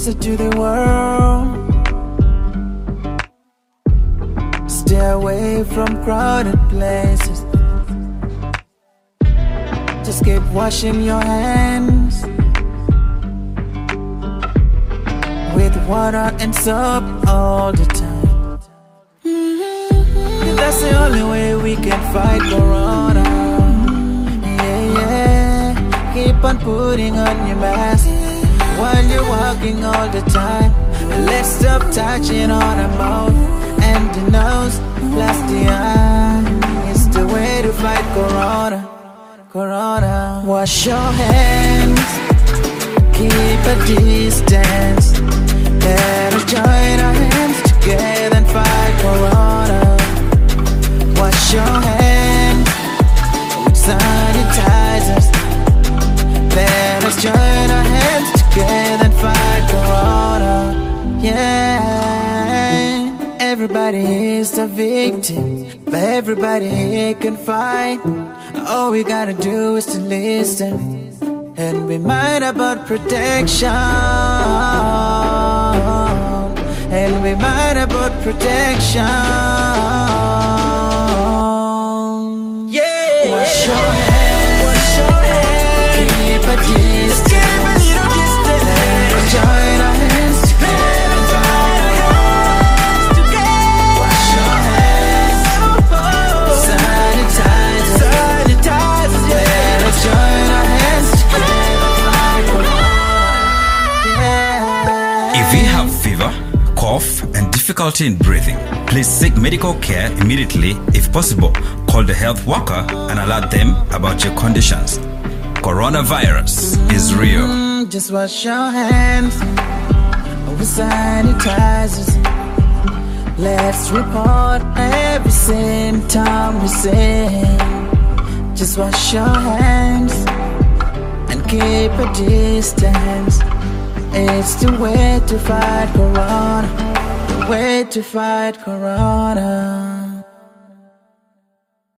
closer to the world. Stay away from crowded places. Just keep washing your hands with water and soap all the time. That's the only way we can fight Corona. Yeah, yeah. Keep on putting on your mask while you're walking all the time. Let's stop touching on the mouth and the nose, plus the eye. It's the way to fight Corona. Corona. Wash your hands, keep a distance. Let us join our hands together and fight Corona. Wash your hands with sanitizers. Let us join our hands together and fight Corona. Yeah, everybody is a victim, but everybody can fight. All we gotta do is to listen and be mind about protection. And be mind about protection. Yeah. Wash your hands, keep a distance. Let us join our hands together and fight. Wash your hands, sanitize. Let us join our hands together and fight. If you have fever, cough, and difficulty in breathing, please seek medical care immediately. If possible, call the health worker and alert them about your conditions. Coronavirus is real. Just wash your hands with sanitizers. Let's report every symptom we see. Just wash your hands and keep a distance. It's the way to fight Corona. The way to fight Corona.